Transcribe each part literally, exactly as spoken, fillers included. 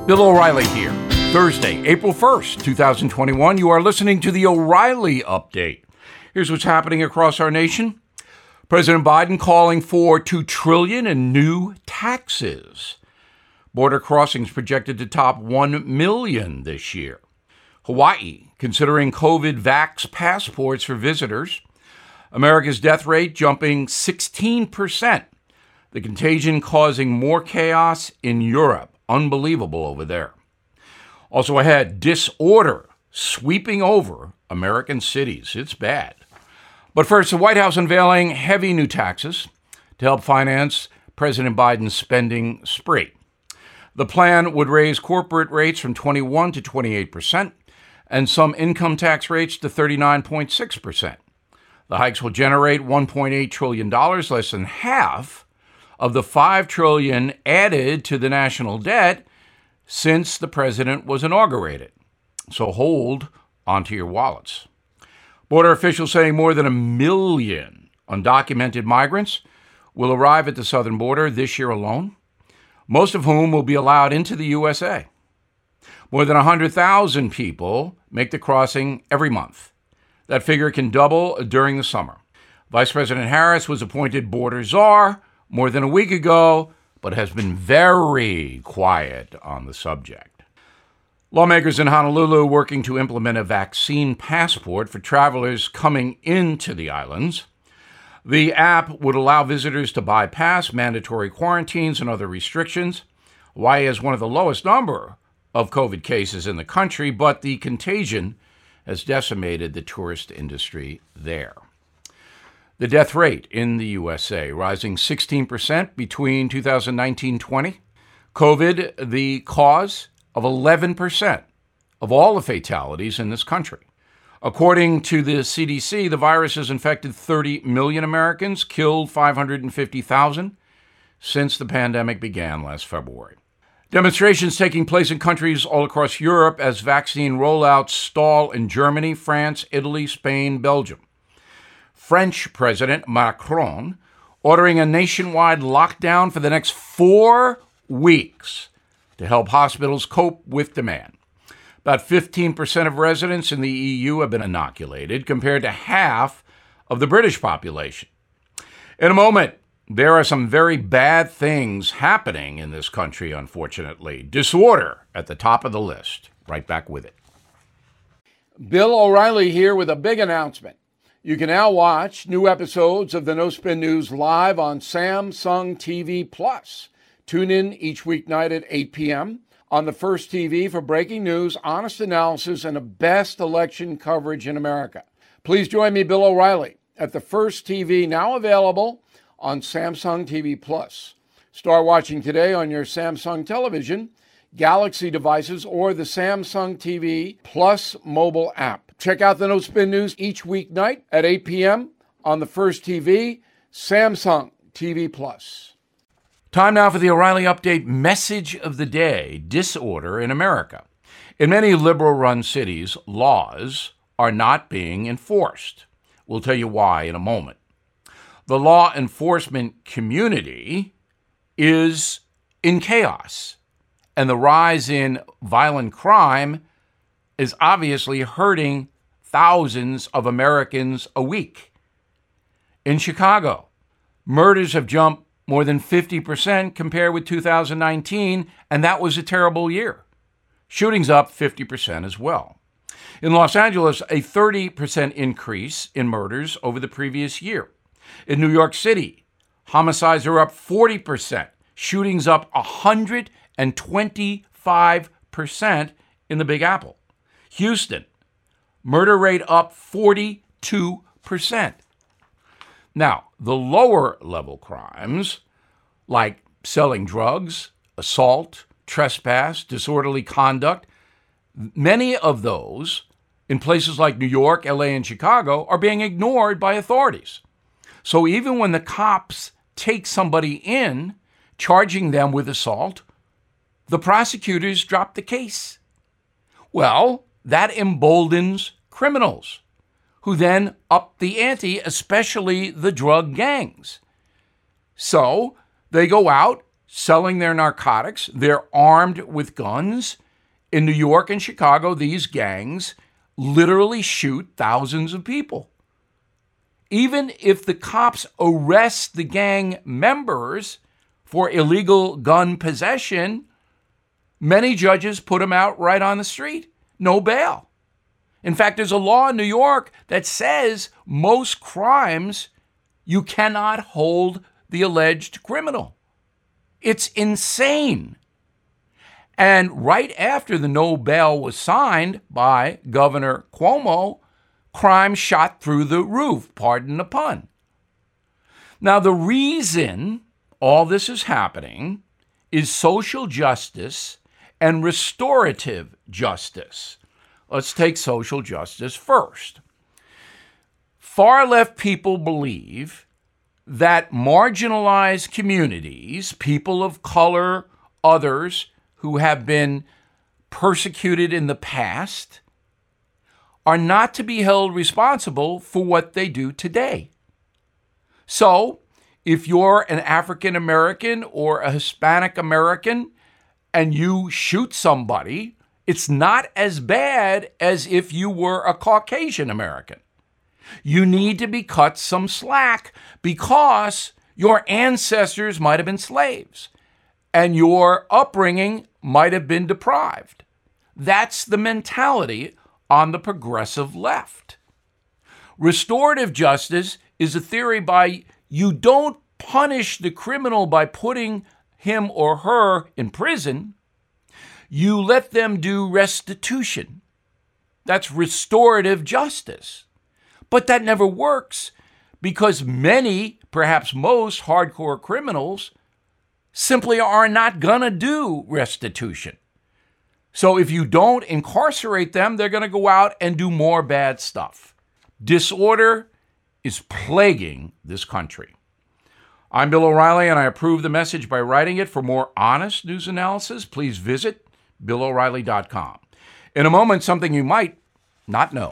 Bill O'Reilly here. Thursday, April first, twenty twenty-one. You are listening to the O'Reilly Update. Here's what's happening across our nation. President Biden calling for two trillion dollars in new taxes. Border crossings projected to top one million this year. Hawaii considering COVID vax passports for visitors. America's death rate jumping sixteen percent. The contagion causing more chaos in Europe. Unbelievable over there. Also ahead, disorder sweeping over American cities. It's bad. But first, the White House unveiling heavy new taxes to help finance President Biden's spending spree. The plan would raise corporate rates from twenty-one to twenty-eight percent and some income tax rates to thirty-nine point six percent. The hikes will generate one point eight trillion dollars, less than half of the five trillion dollars added to the national debt since the president was inaugurated. So hold onto your wallets. Border officials saying more than a million undocumented migrants will arrive at the southern border this year alone, most of whom will be allowed into the U S A. More than one hundred thousand people make the crossing every month. That figure can double during the summer. Vice President Harris was appointed border czar more than a week ago, but has been very quiet on the subject. Lawmakers in Honolulu working to implement a vaccine passport for travelers coming into the islands. The app would allow visitors to bypass mandatory quarantines and other restrictions. Hawaii has one of the lowest number of COVID cases in the country, but the contagion has decimated the tourist industry there. The death rate in the U S A rising sixteen percent between two thousand nineteen twenty. COVID, the cause of eleven percent of all the fatalities in this country. According to the C D C, the virus has infected thirty million Americans, killed five hundred fifty thousand since the pandemic began last February. Demonstrations taking place in countries all across Europe as vaccine rollouts stall in Germany, France, Italy, Spain, Belgium. French President Macron ordering a nationwide lockdown for the next four weeks to help hospitals cope with demand. About fifteen percent of residents in the E U have been inoculated, compared to half of the British population. In a moment, there are some very bad things happening in this country, unfortunately. Disorder at the top of the list. Right back with it. Bill O'Reilly here with a big announcement. You can now watch new episodes of the No Spin News live on Samsung T V Plus. Tune in each weeknight at eight p.m. on the First T V for breaking news, honest analysis, and the best election coverage in America. Please join me, Bill O'Reilly, at the First T V, now available on Samsung T V Plus. Start watching today on your Samsung television, Galaxy devices, or the Samsung T V Plus mobile app. Check out the No Spin News each weeknight at eight p.m. on the First T V, Samsung T V Plus. Time now for the O'Reilly Update message of the day: disorder in America. In many liberal-run cities, laws are not being enforced. We'll tell you why in a moment. The law enforcement community is in chaos, and the rise in violent crime is obviously hurting thousands of Americans a week. In Chicago, murders have jumped more than fifty percent compared with two thousand nineteen, and that was a terrible year. Shootings up fifty percent as well. In Los Angeles, a thirty percent increase in murders over the previous year. In New York City, homicides are up forty percent, shootings up one hundred twenty-five percent in the Big Apple. Houston, murder rate up forty-two percent. Now, the lower level crimes, like selling drugs, assault, trespass, disorderly conduct, many of those in places like New York, L A, and Chicago are being ignored by authorities. So even when the cops take somebody in, charging them with assault, the prosecutors drop the case. Well, that emboldens criminals, who then up the ante, especially the drug gangs. So they go out selling their narcotics. They're armed with guns. In New York and Chicago, these gangs literally shoot thousands of people. Even if the cops arrest the gang members for illegal gun possession, many judges put them out right on the street. No bail. In fact, there's a law in New York that says most crimes you cannot hold the alleged criminal. It's insane. And right after the no bail was signed by Governor Cuomo, crime shot through the roof, pardon the pun. Now, the reason all this is happening is social justice and restorative justice. Let's take social justice first. Far-left people believe that marginalized communities, people of color, others who have been persecuted in the past, are not to be held responsible for what they do today. So, if you're an African American or a Hispanic American and you shoot somebody, it's not as bad as if you were a Caucasian American. You need to be cut some slack because your ancestors might have been slaves and your upbringing might have been deprived. That's the mentality on the progressive left. Restorative justice is a theory by you don't punish the criminal by putting him or her in prison. You let them do restitution. That's restorative justice. But that never works because many, perhaps most, hardcore criminals simply are not going to do restitution. So if you don't incarcerate them, they're going to go out and do more bad stuff. Disorder is plaguing this country. I'm Bill O'Reilly, and I approve the message by writing it. For more honest news analysis, please visit bill o'reilly dot com. In a moment, something you might not know.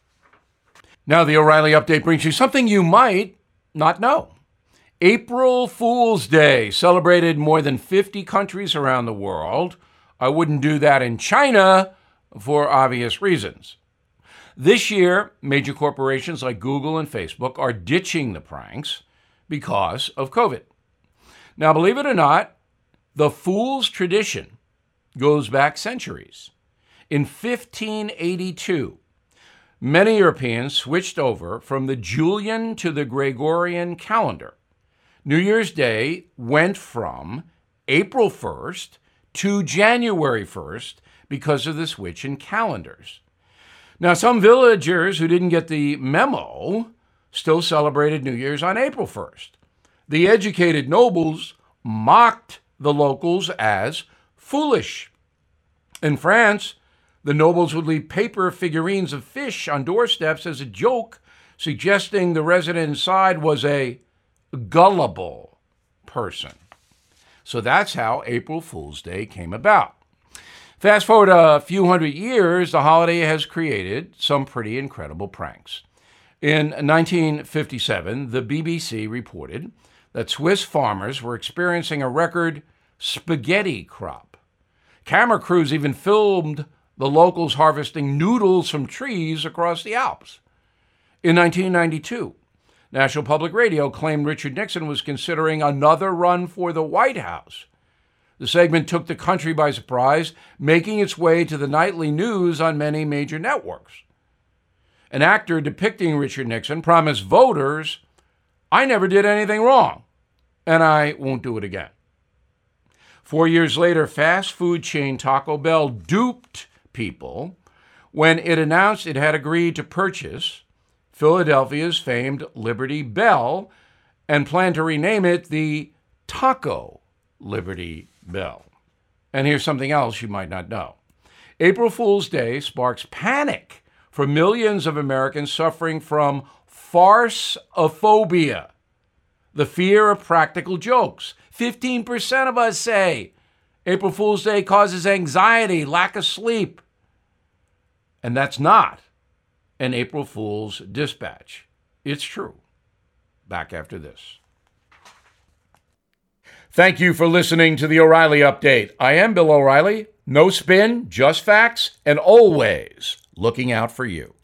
Now, the O'Reilly Update brings you something you might not know. April Fool's Day, celebrated in more than fifty countries around the world. I wouldn't do that in China for obvious reasons. This year, major corporations like Google and Facebook are ditching the pranks because of COVID. Now, believe it or not, the fool's tradition goes back centuries. In fifteen eighty-two, many Europeans switched over from the Julian to the Gregorian calendar. New Year's Day went from April first to January first because of the switch in calendars. Now, some villagers who didn't get the memo still celebrated New Year's on April first. The educated nobles mocked the locals as foolish. In France, the nobles would leave paper figurines of fish on doorsteps as a joke, suggesting the resident inside was a gullible person. So that's how April Fool's Day came about. Fast forward a few hundred years, the holiday has created some pretty incredible pranks. In nineteen fifty-seven, the B B C reported that Swiss farmers were experiencing a record spaghetti crop. Camera crews even filmed the locals harvesting noodles from trees across the Alps. In nineteen ninety-two, National Public Radio claimed Richard Nixon was considering another run for the White House. The segment took the country by surprise, making its way to the nightly news on many major networks. An actor depicting Richard Nixon promised voters, "I never did anything wrong, and I won't do it again." Four years later, fast food chain Taco Bell duped people when it announced it had agreed to purchase Philadelphia's famed Liberty Bell and planned to rename it the Taco Liberty Bell. And here's something else you might not know. April Fool's Day sparks panic for millions of Americans suffering from farceophobia, the fear of practical jokes. fifteen percent of us say April Fool's Day causes anxiety, lack of sleep. And that's not an April Fool's dispatch. It's true. Back after this. Thank you for listening to the O'Reilly Update. I am Bill O'Reilly. No spin, just facts, and always looking out for you.